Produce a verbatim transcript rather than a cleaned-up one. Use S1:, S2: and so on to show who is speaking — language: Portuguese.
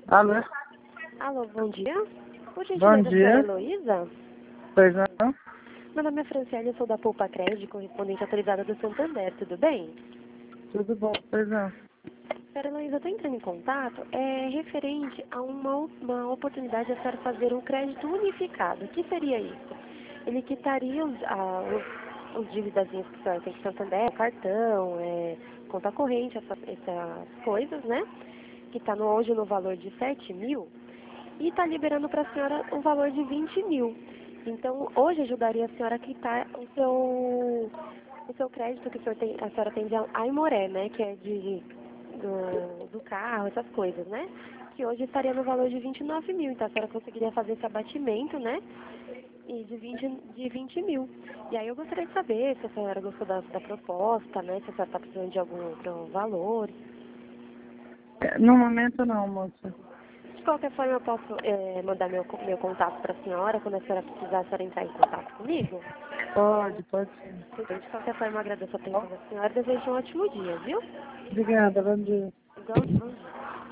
S1: Alô?
S2: Alô, bom dia. Por
S1: Bom
S2: gentileza, a
S1: dia.
S2: senhora Heloísa?
S1: Pois não?
S2: Meu nome é Franciele, eu sou da Poupa Crédito, correspondente autorizada do Santander, tudo bem?
S1: Tudo bom? Pois não?
S2: Senhora Heloísa, eu estou entrando em contato, é referente a uma, uma oportunidade de a senhora fazer um crédito unificado. O que seria isso? Ele quitaria os, ah, os, os dívidazinhos que a senhora tem com o Santander, cartão, é, conta corrente, essas, essas coisas, né? Que está hoje no valor de sete mil. E está liberando para a senhora um valor de vinte mil. Então, hoje ajudaria a senhora a quitar o seu, o seu crédito que a senhora tem, a senhora tem de Aimoré, né? Que é de, do, do carro, essas coisas, né? Que hoje estaria no valor de vinte e nove mil. Então, a senhora conseguiria fazer esse abatimento, né? E de vinte, de vinte mil. E aí eu gostaria de saber se a senhora gostou da, da proposta, né? Se a senhora está precisando de algum outro valor.
S1: No momento não, moça.
S2: De qualquer forma, eu posso é, mandar meu, meu contato para a senhora, quando a senhora precisar, a senhora entrar em contato comigo?
S1: Pode, pode sim.
S2: Então, de qualquer forma, eu agradeço a atenção da senhora e desejo um ótimo dia, viu?
S1: Obrigada, bom dia.
S2: Igualmente, bom dia.